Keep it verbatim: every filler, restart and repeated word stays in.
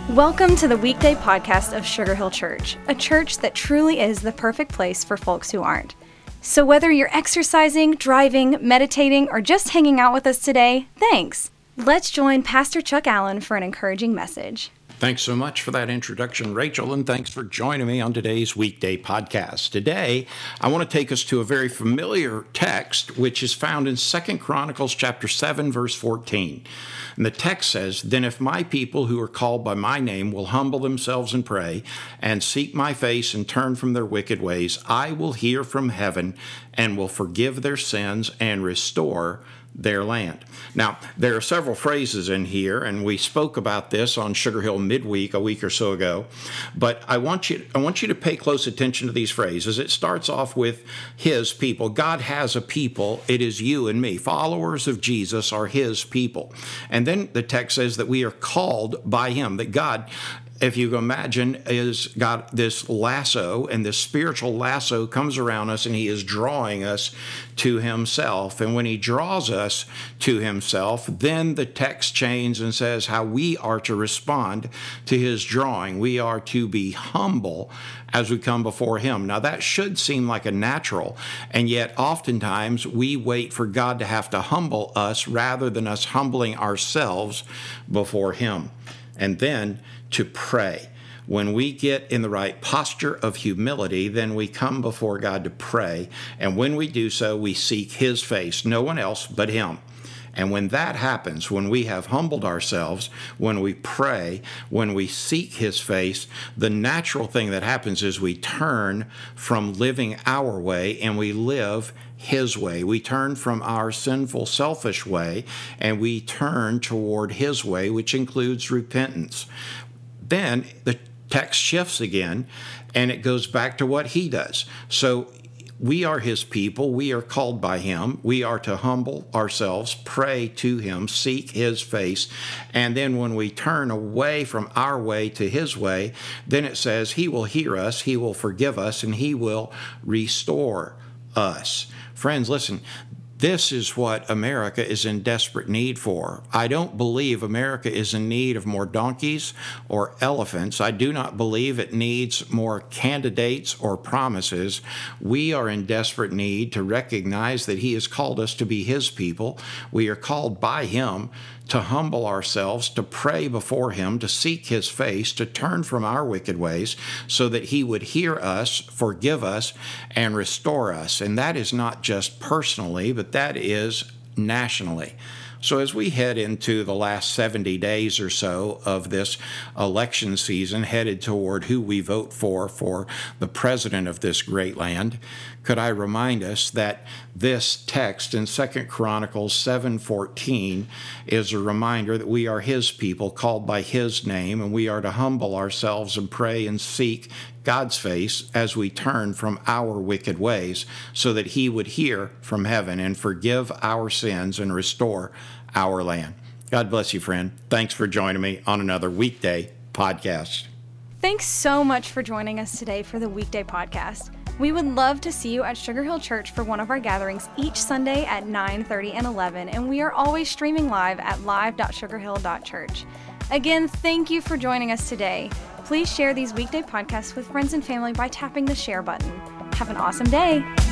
Welcome to the weekday podcast of Sugar Hill Church, a church that truly is the perfect place for folks who aren't. So whether you're exercising, driving, meditating, or just hanging out with us today, thanks. Let's join Pastor Chuck Allen for an encouraging message. Thanks so much for that introduction, Rachel, and thanks for joining me on today's weekday podcast. Today, I want to take us to a very familiar text, which is found in Second Chronicles chapter seven, verse fourteen. And the text says, "Then if my people who are called by my name will humble themselves and pray, and seek my face and turn from their wicked ways, I will hear from heaven and will forgive their sins and restore their land." Now, there are several phrases in here, and we spoke about this on Sugar Hill midweek a week or so ago. But I want you, I want you to pay close attention to these phrases. It starts off with His people. God has a people. It is you and me. Followers of Jesus are His people. And then the text says that we are called by Him, that God, if you imagine, is got this lasso, and this spiritual lasso comes around us, and He is drawing us to Himself. And when He draws us to Himself, then the text changes and says how we are to respond to His drawing. We are to be humble as we come before Him. Now, that should seem like a natural, and yet oftentimes we wait for God to have to humble us rather than us humbling ourselves before Him. And then to pray. When we get in the right posture of humility, then we come before God to pray. And when we do so, we seek His face, no one else but Him. And when that happens, when we have humbled ourselves, when we pray, when we seek His face, the natural thing that happens is we turn from living our way and we live His way. We turn from our sinful, selfish way and we turn toward His way, which includes repentance. Then the text shifts again and it goes back to what He does. So we are His people. We are called by Him. We are to humble ourselves, pray to Him, seek His face. And then when we turn away from our way to His way, then it says He will hear us, He will forgive us, and He will restore us. Friends, listen. This is what America is in desperate need for. I don't believe America is in need of more donkeys or elephants. I do not believe it needs more candidates or promises. We are in desperate need to recognize that He has called us to be His people. We are called by Him to humble ourselves, to pray before Him, to seek His face, to turn from our wicked ways so that He would hear us, forgive us, and restore us. And that is not just personally, but that is nationally. So as we head into the last seventy days or so of this election season, headed toward who we vote for for the president of this great land, could I remind us that this text in Second Chronicles seven fourteen is a reminder that we are His people, called by His name, and we are to humble ourselves and pray and seek God's face as we turn from our wicked ways so that He would hear from heaven and forgive our sins and restore our land. God bless you, friend. Thanks for joining me on another weekday podcast. Thanks so much for joining us today for the weekday podcast. We would love to see you at Sugar Hill Church for one of our gatherings each Sunday at nine thirty and eleven, and we are always streaming live at live dot sugar hill dot church. Again, thank you for joining us today. Please share these weekday podcasts with friends and family by tapping the share button. Have an awesome day.